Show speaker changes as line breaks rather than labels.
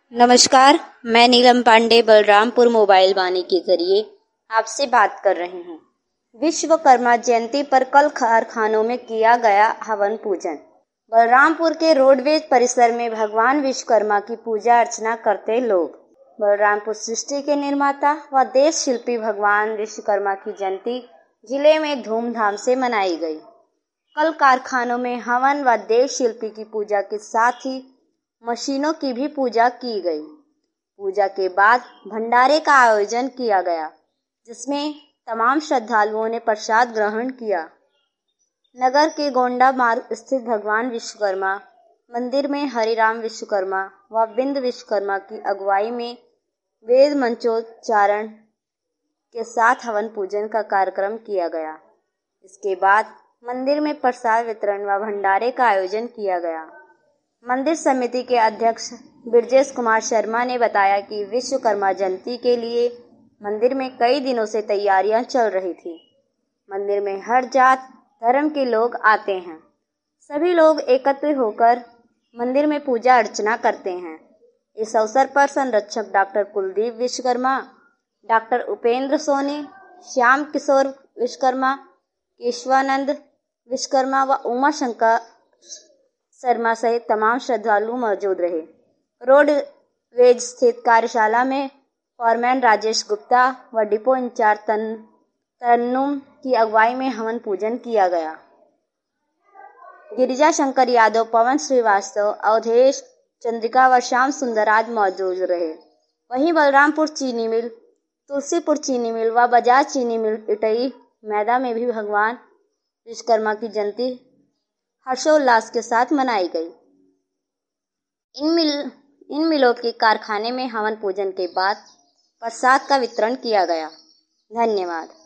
नमस्कार, मैं नीलम पांडे बलरामपुर मोबाइल वाणी के जरिए आपसे बात कर रही हूँ। विश्वकर्मा जयंती पर कल कारखानों में किया गया हवन पूजन। बलरामपुर के रोडवेज परिसर में भगवान विश्वकर्मा की पूजा अर्चना करते लोग। बलरामपुर सृष्टि के निर्माता व देश शिल्पी भगवान विश्वकर्मा की जयंती जिले में धूमधाम से मनाई गई। कल कारखानों में हवन व देव शिल्पी की पूजा के साथ ही मशीनों की भी पूजा की गई। पूजा के बाद भंडारे का आयोजन किया गया, जिसमें तमाम श्रद्धालुओं ने प्रसाद ग्रहण किया। नगर के गोंडा मार्ग स्थित भगवान विश्वकर्मा मंदिर में हरिराम विश्वकर्मा व बिंद विश्वकर्मा की अगुवाई में वेद मंत्रोच्चारण के साथ हवन पूजन का कार्यक्रम किया गया। इसके बाद मंदिर में प्रसाद वितरण व भंडारे का आयोजन किया गया। मंदिर समिति के अध्यक्ष ब्रजेश कुमार शर्मा ने बताया कि विश्वकर्मा जयंती के लिए मंदिर में कई दिनों से तैयारियां चल रही थी। मंदिर में हर जात धर्म के लोग आते हैं। सभी लोग एकत्र होकर मंदिर में पूजा अर्चना करते हैं। इस अवसर पर संरक्षक डॉक्टर कुलदीप विश्वकर्मा, डॉक्टर उपेंद्र सोनी, श्याम किशोर विश्वकर्मा, केशवानंद विश्वकर्मा व उमा शंकर शर्मा सहित तमाम श्रद्धालु मौजूद रहे। रोडवेज स्थित कार्यशाला में फॉरमैन राजेश गुप्ता व डिपो इंचार्ज तरन्नुम की अगुवाई में हवन पूजन किया गया। गिरिजा शंकर यादव, पवन श्रीवास्तव, अवधेश चंद्रिका व श्याम सुंदर आदि मौजूद रहे। वहीं बलरामपुर चीनी मिल, तुलसीपुर चीनी मिल व बजाज चीनी मिल इटई मैदा में भी भगवान विश्वकर्मा की जयंती हर्षोल्लास के साथ मनाई गई। इन मिलों के कारखाने में हवन पूजन के बाद प्रसाद का वितरण किया गया। धन्यवाद।